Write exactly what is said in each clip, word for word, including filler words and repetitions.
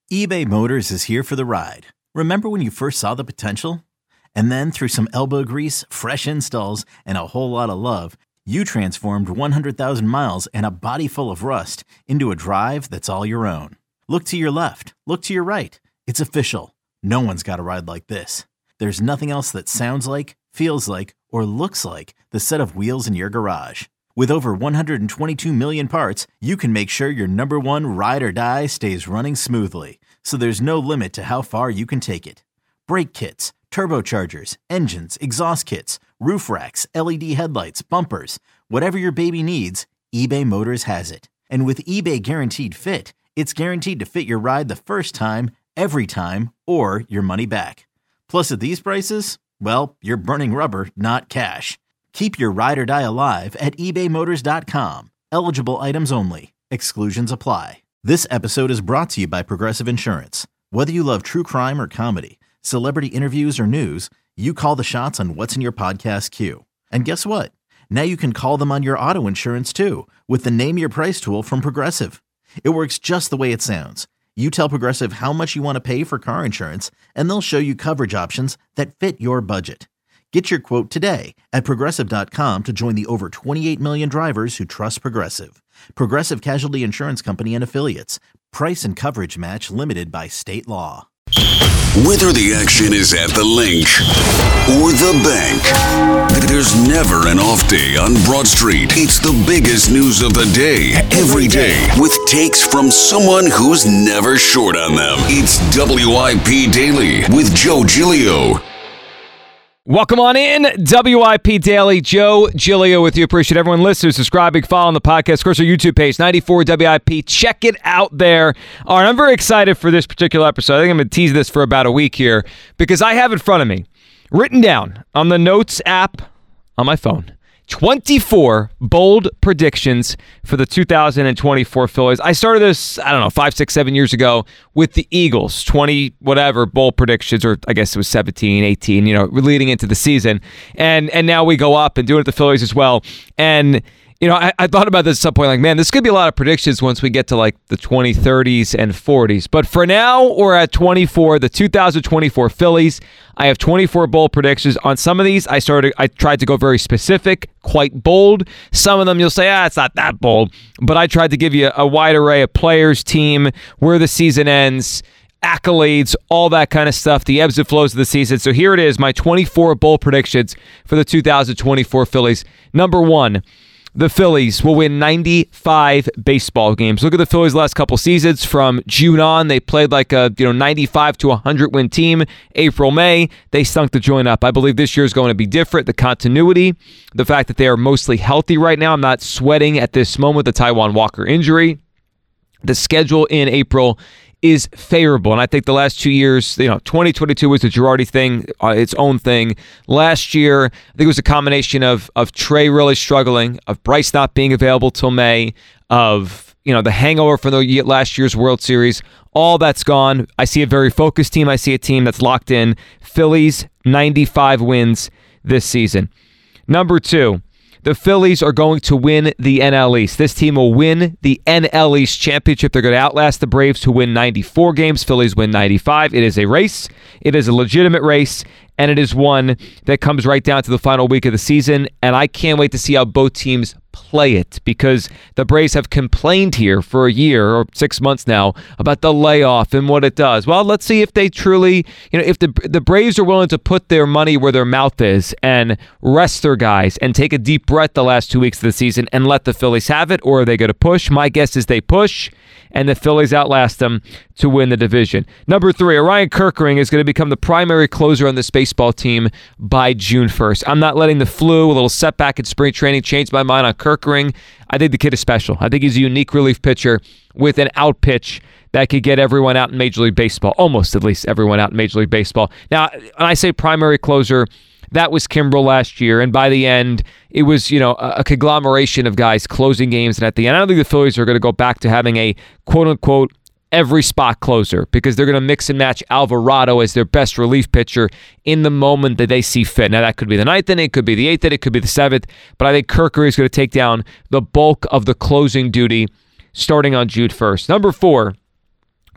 eBay Motors is here for the ride. Remember when you first saw the potential? And then through some elbow grease, fresh installs, and a whole lot of love, you transformed one hundred thousand miles and a body full of rust into a drive that's all your own. Look to your left. Look to your right. It's official. No one's got a ride like this. There's nothing else that sounds like, feels like, or looks like the set of wheels in your garage. With over one hundred twenty-two million parts, you can make sure your number one ride or die stays running smoothly. So there's no limit to how far you can take it. Brake kits, turbochargers, engines, exhaust kits, roof racks, L E D headlights, bumpers, whatever your baby needs, eBay Motors has it. And with eBay Guaranteed Fit, it's guaranteed to fit your ride the first time, every time, or your money back. Plus at these prices, well, you're burning rubber, not cash. Keep your ride or die alive at ebay motors dot com. Eligible items only. Exclusions apply. This episode is brought to you by Progressive Insurance. Whether you love true crime or comedy, celebrity interviews or news, you call the shots on what's in your podcast queue. And guess what? Now you can call them on your auto insurance too with the Name Your Price tool from Progressive. It works just the way it sounds. You tell Progressive how much you want to pay for car insurance, and they'll show you coverage options that fit your budget. Get your quote today at progressive dot com to join the over twenty-eight million drivers who trust Progressive. Progressive Casualty Insurance Company and Affiliates. Price and coverage match limited by state law. Whether the action is at the link or the bank, there's never an off day on Broad Street. It's the biggest news of the day, every day, with takes from someone who's never short on them. It's W I P Daily with Joe Giglio. Welcome on in, W I P Daily. Joe Giglio with you. Appreciate everyone listening, subscribing, following the podcast. Of course, our YouTube page, ninety-four W I P. Check it out there. All right, I'm very excited for this particular episode. I think I'm going to tease this for about a week here because I have in front of me, written down on the Notes app on my phone, twenty-four bold predictions for the two thousand twenty-four Phillies. I started this, I don't know, five, six, seven years ago with the Eagles, twenty whatever bold predictions, or I guess it was seventeen, eighteen, you know, leading into the season. And and now we go up and do it at the Phillies as well. And you know, I, I thought about this at some point, like, man, this could be a lot of predictions once we get to like the twenty thirties and forties. But for now, we're at twenty-four, the two thousand twenty-four Phillies. I have twenty-four bold predictions. On some of these, I started, I tried to go very specific, quite bold. Some of them you'll say, ah, it's not that bold. But I tried to give you a wide array of players, team, where the season ends, accolades, all that kind of stuff, the ebbs and flows of the season. So here it is, my twenty-four bold predictions for the two thousand twenty-four Phillies. Number one, the Phillies will win ninety-five baseball games. Look at the Phillies' last couple seasons. From June on, they played like a you know ninety-five to one hundred win team. April, May, they stunk the joint up. I believe this year is going to be different. The continuity, the fact that they are mostly healthy right now. I'm not sweating at this moment the Taijuan Walker injury. The schedule in April is favorable. And I think the last two years, you know, twenty twenty-two was the Girardi thing, uh, its own thing. Last year, I think it was a combination of of Trey really struggling, of Bryce not being available till May, of, you know, the hangover from the last year's World Series. All that's gone. I see a very focused team. I see a team that's locked in. Phillies, ninety-five wins this season. Number two, the Phillies are going to win the N L East. This team will win the N L East championship. They're going to outlast the Braves, who win ninety-four games. Phillies win ninety-five. It is a race. It is a legitimate race, and it is one that comes right down to the final week of the season, and I can't wait to see how both teams play it, because the Braves have complained here for a year or six months now about the layoff and what it does. Well, let's see if they truly, you know, if the the Braves are willing to put their money where their mouth is and rest their guys and take a deep breath the last two weeks of the season and let the Phillies have it, or are they going to push? My guess is they push, and the Phillies outlast them to win the division. Number three, Orion Kerkering is going to become the primary closer on this baseball team by June first. I'm not letting the flu, a little setback in spring training, change my mind on Kerkering. I think the kid is special. I think he's a unique relief pitcher with an out pitch that could get everyone out in Major League Baseball, almost at least everyone out in Major League Baseball. Now, when I say primary closer, that was Kimbrel last year, and by the end, it was, you know, a, a conglomeration of guys closing games, and at the end, I don't think the Phillies are going to go back to having a quote-unquote every spot closer, because they're going to mix and match Alvarado as their best relief pitcher in the moment that they see fit. Now, that could be the ninth inning, it could be the eighth inning, it could be the seventh, but I think Kerkering is going to take down the bulk of the closing duty starting on June first. Number four,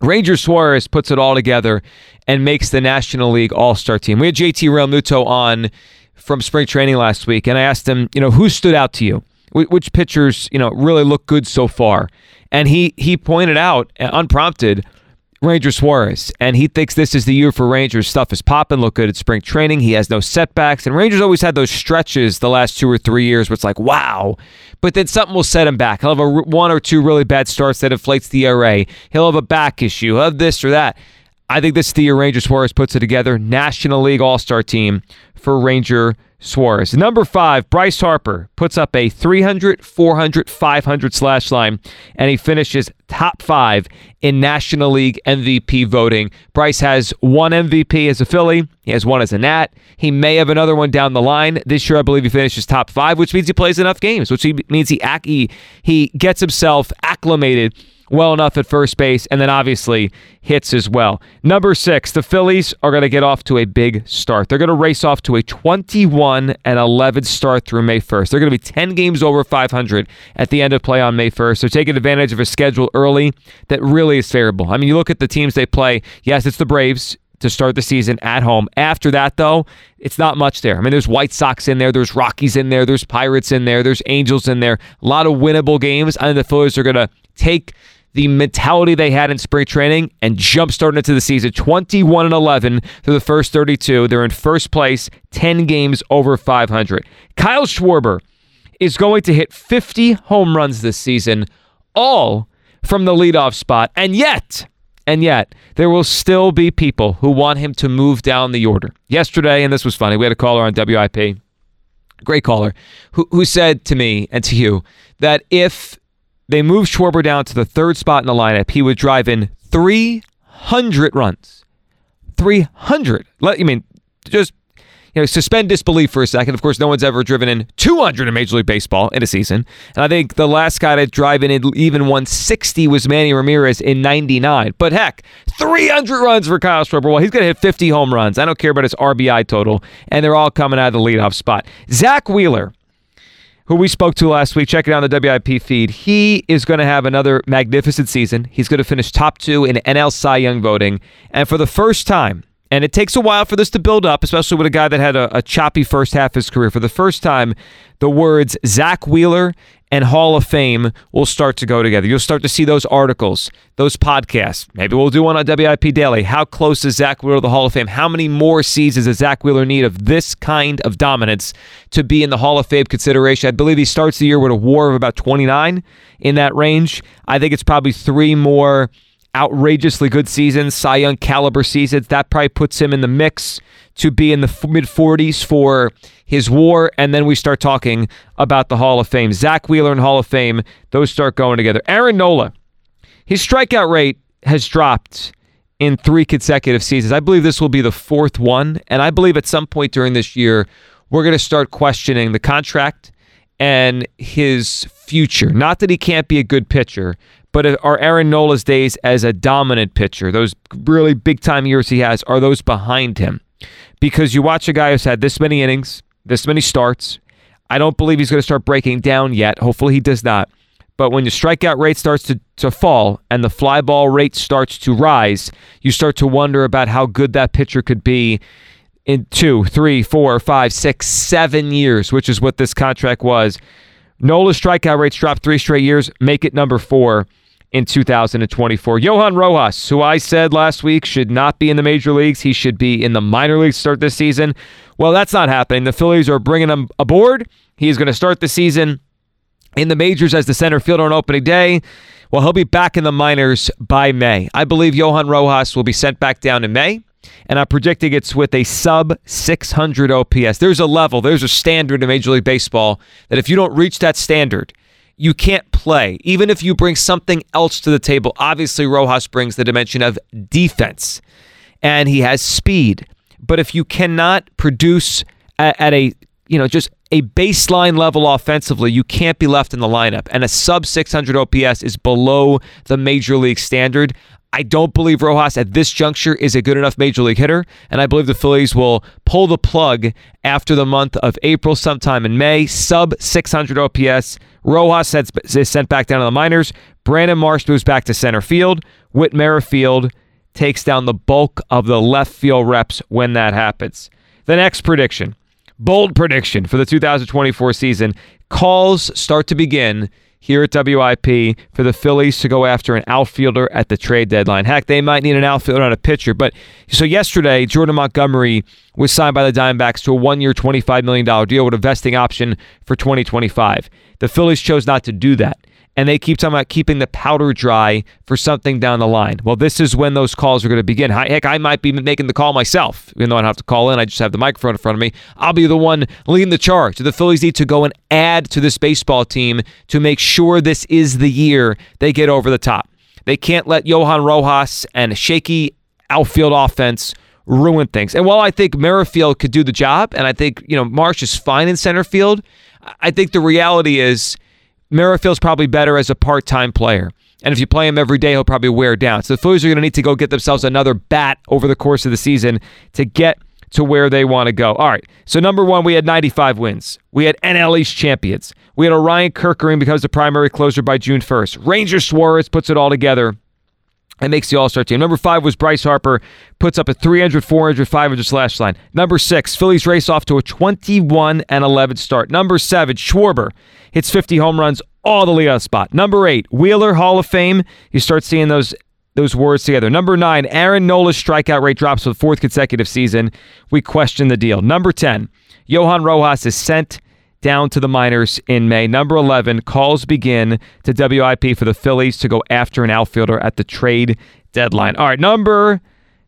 Ranger Suarez puts it all together and makes the National League All-Star team. We had J T Realmuto on from spring training last week, and I asked him, you know, who stood out to you? Which pitchers, you know, really look good so far? And he he pointed out, unprompted, Ranger Suarez, and he thinks this is the year for Rangers. Stuff is popping, look good at spring training. He has no setbacks, and Rangers always had those stretches the last two or three years where it's like, wow, but then something will set him back. He'll have a one or two really bad starts that inflates the E R A. He'll have a back issue. He'll have this or that. I think this is the year Ranger Suarez puts it together. National League All-Star team for Ranger Suarez. Number five, Bryce Harper puts up a three hundred, four hundred, five hundred slash line, and he finishes top five in National League M V P voting. Bryce has one M V P as a Philly. He has one as a Nat. He may have another one down the line. This year, I believe he finishes top five, which means he plays enough games, which means he he, he gets himself acclimated well enough at first base, and then obviously hits as well. Number six, the Phillies are going to get off to a big start. They're going to race off to a twenty-one and eleven start through May first. They're going to be ten games over five hundred at the end of play on May first. They're taking advantage of a schedule early that really is favorable. I mean, you look at the teams they play. Yes, it's the Braves to start the season at home. After that, though, it's not much there. I mean, there's White Sox in there, there's Rockies in there, there's Pirates in there, there's Angels in there. A lot of winnable games. I think the Phillies are going to take the mentality they had in spring training and jumpstart into the season. twenty-one and eleven through the first thirty-two. They're in first place, ten games over five hundred. Kyle Schwarber is going to hit fifty home runs this season, all from the leadoff spot. And yet, and yet, there will still be people who want him to move down the order. Yesterday, and this was funny, we had a caller on W I P, great caller, who, who said to me and to you that if they move Schwarber down to the third spot in the lineup, he would drive in three hundred runs. three hundred. Let you mean, just you know, suspend disbelief for a second. Of course, no one's ever driven in two hundred in Major League Baseball in a season. And I think the last guy to drive in even one sixty was Manny Ramirez in ninety-nine. But heck, three hundred runs for Kyle Schwarber. Well, he's going to hit fifty home runs. I don't care about his R B I total. And they're all coming out of the leadoff spot. Zach Wheeler, who we spoke to last week, check it out on the W I P feed. He is going to have another magnificent season. He's going to finish top two in N L Cy Young voting. And for the first time, and it takes a while for this to build up, especially with a guy that had a, a choppy first half of his career. For the first time, the words Zach Wheeler and Hall of Fame will start to go together. You'll start to see those articles, those podcasts. Maybe we'll do one on W I P Daily. How close is Zach Wheeler to the Hall of Fame? How many more seasons does Zach Wheeler need of this kind of dominance to be in the Hall of Fame consideration? I believe he starts the year with a WAR of about twenty-nine in that range. I think it's probably three more outrageously good seasons, Cy Young caliber seasons. That probably puts him in the mix to be in the mid forties for his WAR, and then we start talking about the Hall of Fame. Zach Wheeler and Hall of Fame, those start going together. Aaron Nola, his strikeout rate has dropped in three consecutive seasons. I believe this will be the fourth one, and I believe at some point during this year, we're going to start questioning the contract and his future. Not that he can't be a good pitcher, but are Aaron Nola's days as a dominant pitcher, those really big-time years he has, are those behind him? Because you watch a guy who's had this many innings, this many starts. I don't believe he's going to start breaking down yet. Hopefully he does not. But when your strikeout rate starts to, to fall and the fly ball rate starts to rise, you start to wonder about how good that pitcher could be in two, three, four, five, six, seven years, which is what this contract was. Nola's strikeout rates dropped three straight years, make it number four in two thousand twenty-four. Johan Rojas, who I said last week should not be in the major leagues. He should be in the minor leagues to start this season. Well, that's not happening. The Phillies are bringing him aboard. He is going to start the season in the majors as the center fielder on opening day. Well, he'll be back in the minors by May. I believe Johan Rojas will be sent back down in May, and I'm predicting it's with a sub six hundred O P S. There's a level, there's a standard in Major League Baseball that if you don't reach that standard, you can't play. Even if you bring something else to the table. Obviously, Rojas brings the dimension of defense, and he has speed. But if you cannot produce at, at a, you know, just a baseline level offensively, you can't be left in the lineup. And a sub six hundred O P S is below the major league standard. I don't believe Rojas at this juncture is a good enough major league hitter, and I believe the Phillies will pull the plug after the month of April, sometime in May. Sub six hundred O P S. Rojas is sent back down to the minors. Brandon Marsh moves back to center field. Whit Merrifield takes down the bulk of the left field reps when that happens. The next prediction, bold prediction for the two thousand twenty-four season. Calls start to begin here at W I P for the Phillies to go after an outfielder at the trade deadline. Heck, they might need an outfielder and a pitcher. But so yesterday, Jordan Montgomery was signed by the Diamondbacks to a one-year, twenty-five million dollars deal with a vesting option for twenty twenty-five. The Phillies chose not to do that. And they keep talking about keeping the powder dry for something down the line. Well, this is when those calls are going to begin. Heck, I might be making the call myself, even though I don't have to call in. I just have the microphone in front of me. I'll be the one leading the charge. The Phillies need to go and add to this baseball team to make sure this is the year they get over the top. They can't let Johan Rojas and a shaky outfield offense ruin things. And while I think Merrifield could do the job, and I think, you know, Marsh is fine in center field, I think the reality is Merrifield's probably better as a part-time player. And if you play him every day, he'll probably wear down. So the Phillies are going to need to go get themselves another bat over the course of the season to get to where they want to go. All right, so number one, we had ninety-five wins. We had N L East champions. We had Orion Kerkering becomes the primary closer by June first. Ranger Suarez puts it all together and makes the All-Star team. Number five was Bryce Harper, puts up a three hundred, four hundred, five hundred slash line. Number six, Phillies race off to a twenty-one and eleven start. Number seven, Schwarber hits fifty home runs, all the leadoff spot. Number eight, Wheeler, Hall of Fame. You start seeing those those words together. Number nine, Aaron Nola's strikeout rate drops for the fourth consecutive season. We question the deal. Number ten, Johan Rojas is sent down to the minors in May. Number eleven, calls begin to W I P for the Phillies to go after an outfielder at the trade deadline. All right, number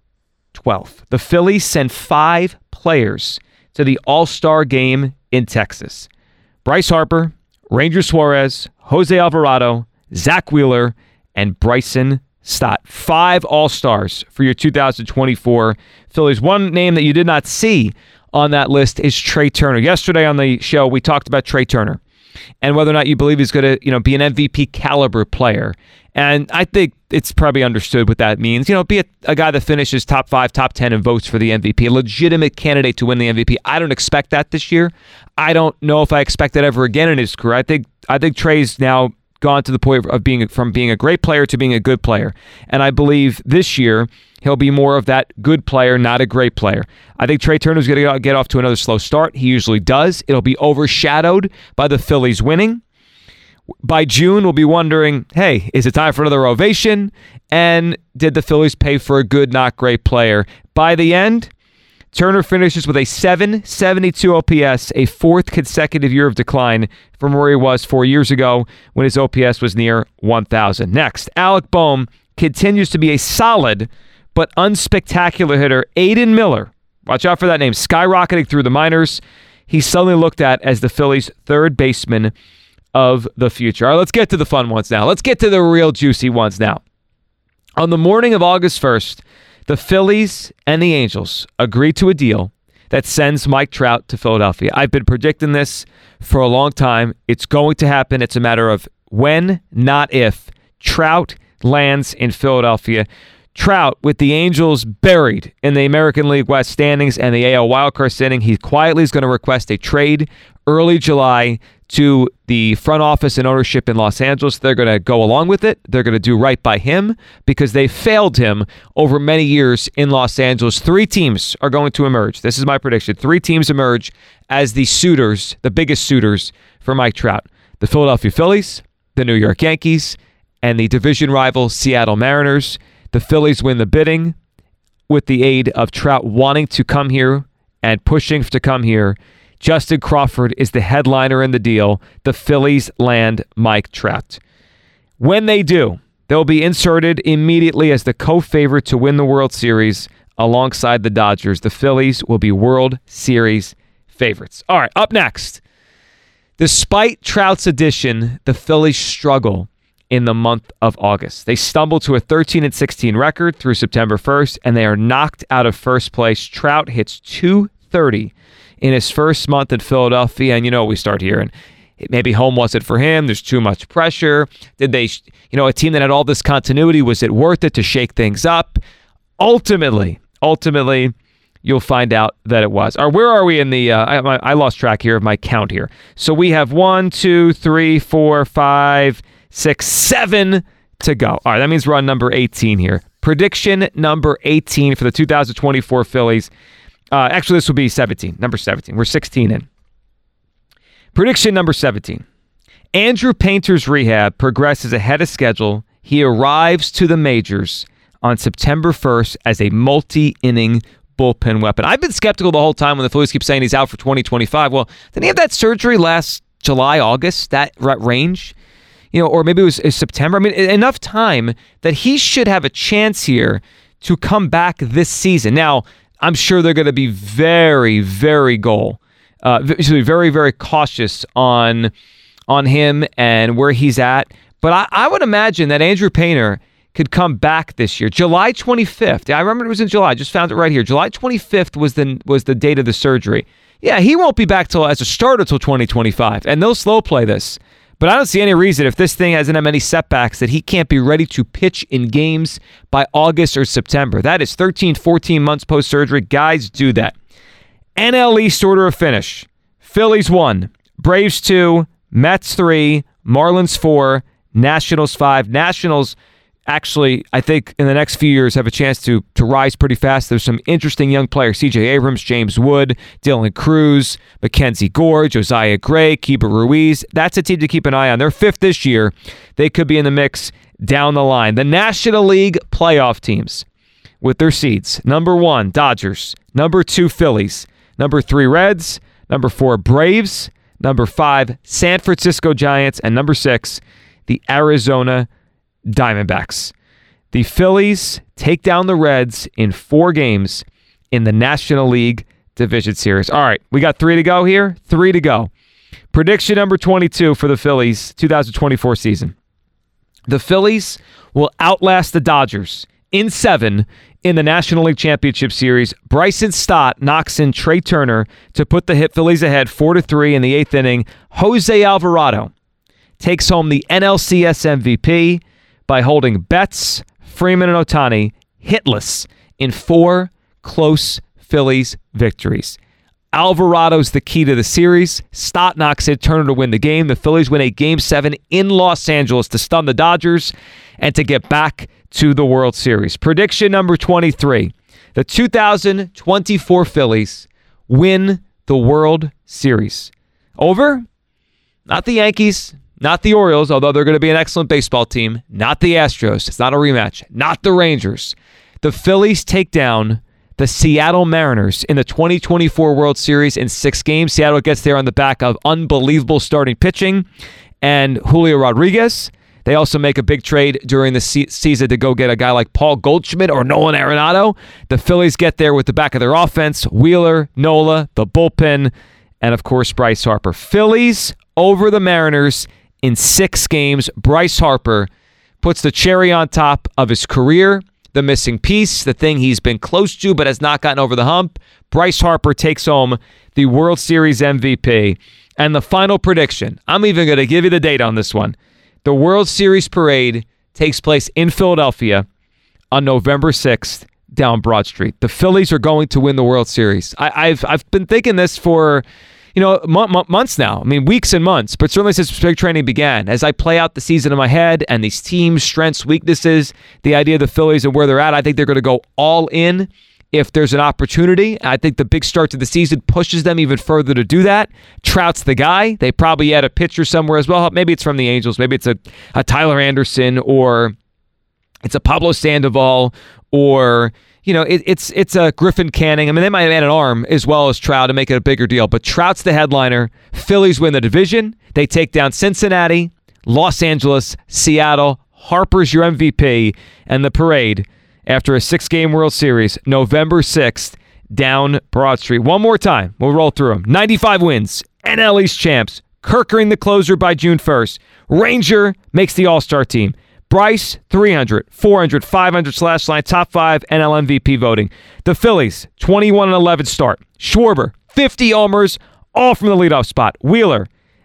twelve, the Phillies send five players to the All-Star game in Texas. Bryce Harper, Ranger Suarez, Jose Alvarado, Zach Wheeler, and Bryson Stott. Five All-Stars for your two thousand twenty-four Phillies. One name that you did not see on that list is Trey Turner. Yesterday on the show, we talked about Trey Turner and whether or not you believe he's going to, you know, be an M V P caliber player. And I think it's probably understood what that means. You know, be a, a guy that finishes top five, top ten in votes for the M V P, a legitimate candidate to win the M V P. I don't expect that this year. I don't know if I expect that ever again in his career. I think I think Trey's now gone to the point of being from being a great player to being a good player. And I believe this year he'll be more of that good player, not a great player. I think Trey Turner's going to get off to another slow start. He usually does. It'll be overshadowed by the Phillies winning. By June, we'll be wondering, hey, is it time for another ovation? And did the Phillies pay for a good, not great player? By the end, Turner finishes with a seven seventy-two O P S, a fourth consecutive year of decline from where he was four years ago when his O P S was near one thousand. Next, Alec Bohm continues to be a solid but unspectacular hitter. Aiden Miller, watch out for that name, skyrocketing through the minors. He's suddenly looked at as the Phillies' third baseman of the future. All right, let's get to the fun ones now. Let's get to the real juicy ones now. On the morning of August first, the Phillies and the Angels agreed to a deal that sends Mike Trout to Philadelphia. I've been predicting this for a long time. It's going to happen. It's a matter of when, not if. Trout lands in Philadelphia. Trout, with the Angels buried in the American League West standings and the A L wildcard standing, he quietly is going to request a trade early July to the front office and ownership in Los Angeles. They're going to go along with it. They're going to do right by him because they failed him over many years in Los Angeles. Three teams are going to emerge. This is my prediction. Three teams emerge as the suitors, the biggest suitors for Mike Trout. The Philadelphia Phillies, the New York Yankees, and the division rival Seattle Mariners. The Phillies win the bidding with the aid of Trout wanting to come here and pushing to come here. Justin Crawford is the headliner in the deal. The Phillies land Mike Trout. When they do, they'll be inserted immediately as the co-favorite to win the World Series alongside the Dodgers. The Phillies will be World Series favorites. All right, up next. Despite Trout's addition, the Phillies struggle in the month of August. They stumble to a thirteen and sixteen record through September first, and they are knocked out of first place. Trout hits two thirty in his first month in Philadelphia, and you know we start here. And maybe home wasn't for him. There's too much pressure. Did they, you know, a team that had all this continuity, was it worth it to shake things up? Ultimately, ultimately, you'll find out that it was. Or where are we in the, uh, I, I lost track here of my count here. So we have one, two, three, four, five, six, seven to go. All right, that means we're on number eighteen here. Prediction number eighteen for the two thousand twenty-four Phillies. Uh, actually, this will be seventeen, number seventeen. We're sixteen in. Prediction number seventeen. Andrew Painter's rehab progresses ahead of schedule. He arrives to the majors on September first as a multi-inning bullpen weapon. I've been skeptical the whole time when the Phillies keep saying he's out for twenty twenty-five. Well, didn't he have that surgery last July, August, that range? You know, or maybe it was, it was September. I mean, enough time that he should have a chance here to come back this season. Now, I'm sure they're going to be very, very goal, uh, very, very cautious on on him and where he's at. But I, I would imagine that Andrew Painter could come back this year. July twenty-fifth. I remember it was in July. I just found it right here. July twenty-fifth was the was the date of the surgery. Yeah, he won't be back till as a starter till twenty twenty-five, and they'll slow play this. But I don't see any reason, if this thing hasn't had many setbacks, that he can't be ready to pitch in games by August or September. That is thirteen, fourteen months post-surgery. Guys do that. N L East order of finish. Phillies one, Braves two, Mets three, Marlins four, Nationals five. Nationals, actually, I think in the next few years have a chance to to rise pretty fast. There's some interesting young players. C J Abrams, James Wood, Dylan Cruz, Mackenzie Gore, Josiah Gray, Keeper Ruiz. That's a team to keep an eye on. They're fifth this year. They could be in the mix down the line. The National League playoff teams with their seeds. Number one, Dodgers. Number two, Phillies. Number three, Reds. Number four, Braves. Number five, San Francisco Giants. And number six, the Arizona Diamondbacks. The Phillies take down the Reds in four games in the National League Division Series. All right, we got three to go here. Three to go. Prediction number twenty-two for the Phillies two thousand twenty-four season. The Phillies will outlast the Dodgers in seven in the National League Championship Series. Bryson Stott knocks in Trey Turner to put the hit Phillies ahead four to three in the eighth inning. Jose Alvarado takes home the N L C S M V P by holding Betts, Freeman, and Ohtani hitless in four close Phillies victories. Alvarado's the key to the series. Stott knocks in Turner to win the game. The Phillies win a Game seven in Los Angeles to stun the Dodgers and to get back to the World Series. Prediction number twenty-three. The two thousand twenty-four Phillies win the World Series. Over? Not the Yankees. Not the Orioles, although they're going to be an excellent baseball team. Not the Astros. It's not a rematch. Not the Rangers. The Phillies take down the Seattle Mariners in the twenty twenty-four World Series in six games. Seattle gets there on the back of unbelievable starting pitching and Julio Rodriguez. They also make a big trade during the se- season to go get a guy like Paul Goldschmidt or Nolan Arenado. The Phillies get there with the back of their offense. Wheeler, Nola, the bullpen, and of course Bryce Harper. Phillies over the Mariners in six games. Bryce Harper puts the cherry on top of his career, the missing piece, the thing he's been close to but has not gotten over the hump. Bryce Harper takes home the World Series M V P. And the final prediction, I'm even going to give you the date on this one. The World Series parade takes place in Philadelphia on November sixth down Broad Street. The Phillies are going to win the World Series. I, I've I've been thinking this for You know, m- m- months now. I mean, weeks and months, but certainly since spring training began. As I play out the season in my head and these teams' strengths, weaknesses, the idea of the Phillies and where they're at, I think they're going to go all in if there's an opportunity. I think the big start to the season pushes them even further to do that. Trout's the guy. They probably had a pitcher somewhere as well. Maybe it's from the Angels. Maybe it's a, a Tyler Anderson, or it's a Pablo Sandoval, or you know, it, it's it's a Griffin Canning. I mean, they might have had an arm as well as Trout to make it a bigger deal. But Trout's the headliner. Phillies win the division. They take down Cincinnati, Los Angeles, Seattle. Harper's your M V P. And the parade, after a six-game World Series, November sixth, down Broad Street. One more time. We'll roll through them. ninety-five wins. N L East champs. Kerkering the closer by June first. Ranger makes the All-Star team. Bryce, three hundred, four hundred, five hundred slash line, top five N L M V P voting. The Phillies, twenty-one and eleven start. Schwarber, fifty homers, all from the leadoff spot. Wheeler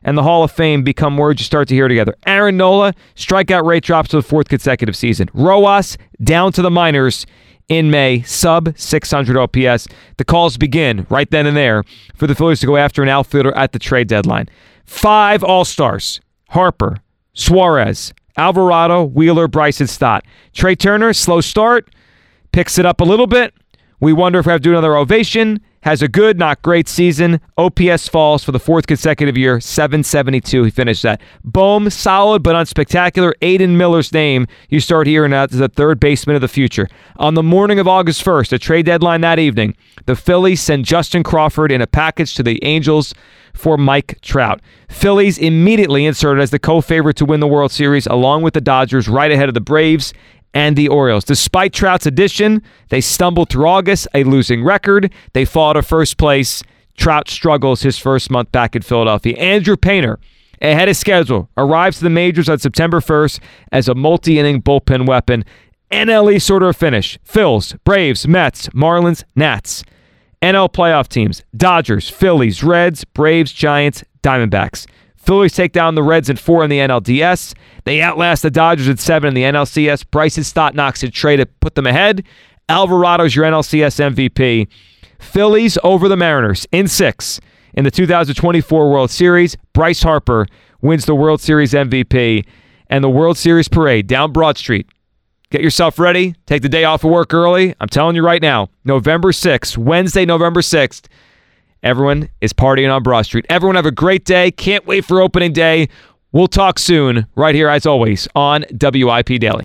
and the Hall of Fame become words you start to hear together. Aaron Nola, strikeout rate drops to the fourth consecutive season. Rojas, down to the minors in May, sub six hundred O P S. The calls begin right then and there for the Phillies to go after an outfielder at the trade deadline. Five All-Stars. Harper, Suarez, Alvarado, Wheeler, Bryson Stott. Trey Turner, slow start, picks it up a little bit. We wonder if we have to do another ovation. Has a good, not great season. O P S falls for the fourth consecutive year, seven seventy-two. He finished that. Bohm, solid but unspectacular. Aiden Miller's name you start hearing as the third baseman of the future. On the morning of August first, a trade deadline that evening, the Phillies send Justin Crawford in a package to the Angels for Mike Trout. Phillies immediately inserted as the co-favorite to win the World Series, along with the Dodgers, right ahead of the Braves and the Orioles. Despite Trout's addition, they stumbled through August, a losing record. They fall to first place. Trout struggles his first month back in Philadelphia. Andrew Painter, ahead of schedule, arrives to the majors on September first as a multi-inning bullpen weapon. N L East order of finish: Phils, Braves, Mets, Marlins, Nats. N L playoff teams: Dodgers, Phillies, Reds, Braves, Giants, Diamondbacks. Phillies take down the Reds in four in the N L D S. They outlast the Dodgers at seven in the N L C S. Bryson Stott knocks a trade to put them ahead. Alvarado's your N L C S M V P. Phillies over the Mariners in six in the two thousand twenty-four World Series. Bryce Harper wins the World Series M V P. And the World Series parade down Broad Street. Get yourself ready. Take the day off of work early. I'm telling you right now, November sixth, Wednesday, November sixth, everyone is partying on Broad Street. Everyone have a great day. Can't wait for opening day. We'll talk soon right here, as always, on W I P Daily.